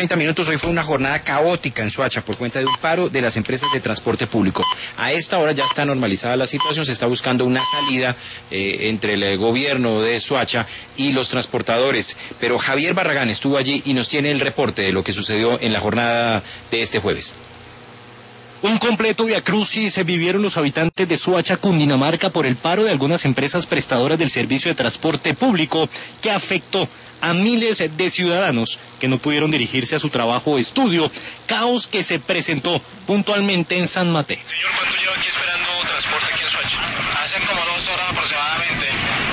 30 minutos. Hoy fue una jornada caótica en Soacha por cuenta de un paro de las empresas de transporte público. A esta hora ya está normalizada la situación, se está buscando una salida entre el gobierno de Soacha y los transportadores. Pero Javier Barragán estuvo allí y nos tiene el reporte de lo que sucedió en la jornada de este jueves. Un completo viacrucis se vivieron los habitantes de Soacha, Cundinamarca, por el paro de algunas empresas prestadoras del servicio de transporte público que afectó a miles de ciudadanos que no pudieron dirigirse a su trabajo o estudio, caos que se presentó puntualmente en San Mateo. Señor, ¿cuánto lleva aquí esperando transporte aquí en Soacha? Hace como 2 horas aproximadamente.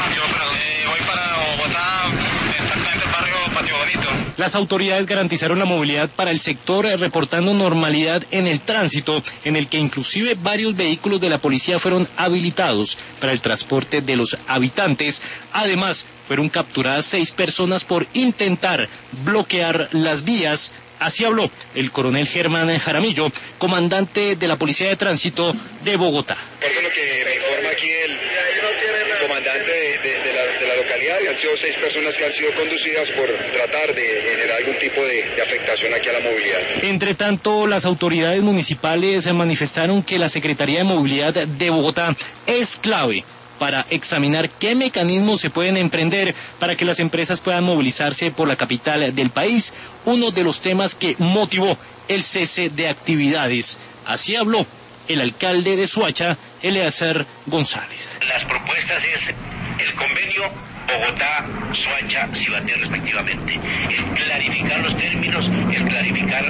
Voy para Bogotá, exactamente el barrio Patio Bonito. Las autoridades garantizaron la movilidad para el sector, reportando normalidad en el tránsito, en el que inclusive varios vehículos de la policía fueron habilitados para el transporte de los habitantes. Además, fueron capturadas 6 personas por intentar bloquear las vías. Así habló el coronel Germán Jaramillo, comandante de la Policía de Tránsito de Bogotá. Por lo que me informa aquí el comandante de la localidad, y han sido 6 personas que han sido conducidas por tratar de generar algún tipo de afectación aquí a la movilidad. Entre tanto, las autoridades municipales manifestaron que la Secretaría de Movilidad de Bogotá es clave para examinar qué mecanismos se pueden emprender para que las empresas puedan movilizarse por la capital del país, uno de los temas que motivó el cese de actividades. Así habló el alcalde de Soacha, Eleazar González. Las propuestas es el convenio Bogotá, Soacha, Cibaté respectivamente. Es clarificar los términos, es clarificar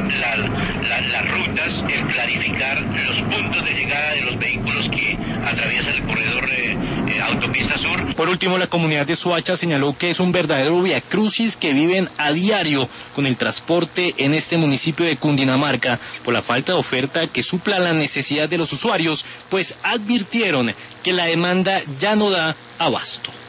las rutas, es clarificar los puntos de llegada de los vehículos que atraviesan el corredor autopista sur. Por último, la comunidad de Soacha señaló que es un verdadero viacrucis que viven a diario con el transporte en este municipio de Cundinamarca por la falta de oferta que supla la necesidad de los usuarios, pues advirtieron que la demanda ya no da abasto.